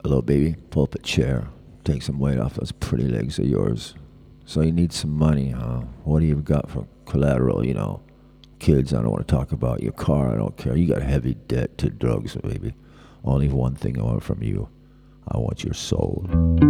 Hello, baby. Pull up a chair. Take some weight off those pretty legs of yours. So you need some money, huh? What do you got for collateral, Kids, I don't want to talk about. Your car, I don't care. You got heavy debt to drugs, baby. Only one thing I want from you. I want your soul.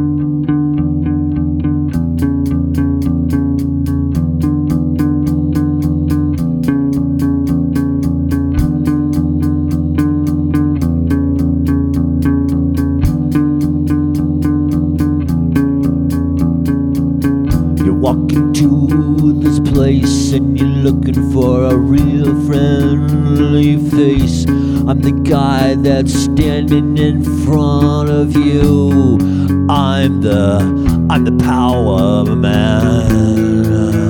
Walk into this place and you're looking for a real friendly face. I'm the guy that's standing in front of you. I'm the power man.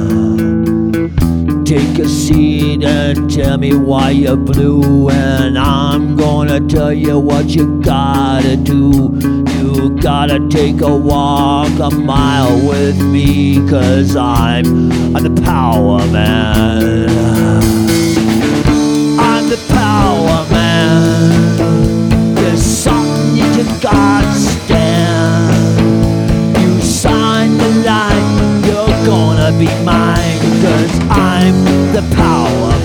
Take a seat and tell me why you're blue, and I'm gonna tell you what you gotta do. You gotta take a walk a mile with me, 'cause I'm the power man. I'm the power man. There's something you gotta stand. You sign the line, you're gonna be mine, 'cause I'm the power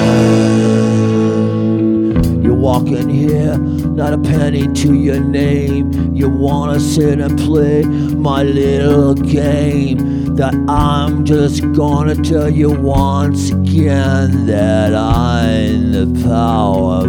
man. You're walking here, not a penny to your name. You wanna sit and play my little game, that I'm just gonna tell you once again that I'm the power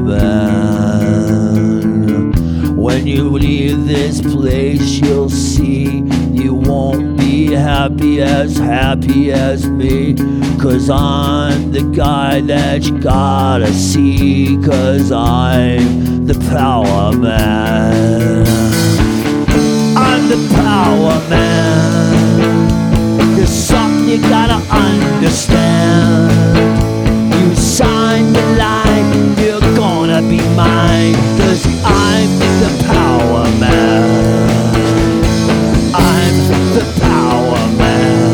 man. When you leave this place, you'll see you won't be happy as me, 'cause I'm the guy that you gotta see, 'cause I'm the power man. I'm the power man. There's something you gotta understand. You sign the line, you're gonna be mine, 'cause I'm the power man. I'm the power man.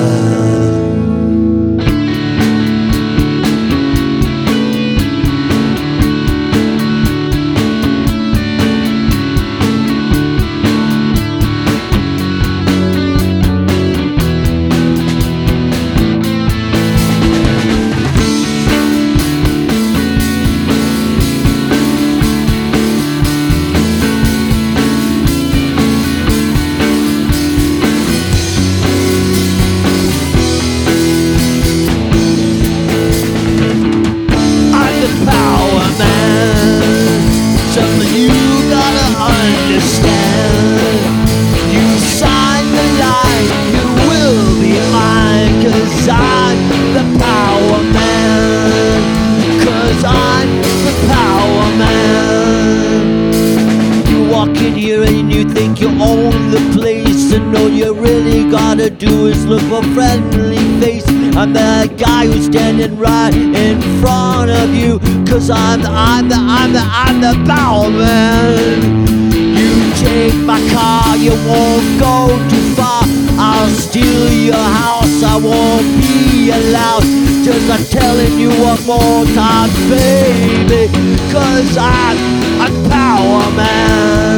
Something you gotta understand. You sign the line, you will be mine, 'cause I'm the power man. 'Cause I'm the power man. You walk in here and you think you own the place, and all you really gotta do is look for friendly face. I'm the guy who's standing right in front of you, 'cause I'm the power man. You take my car, you won't go too far. I'll steal your house, I won't be allowed. Just I'm telling you one more time, baby, 'cause I'm power man.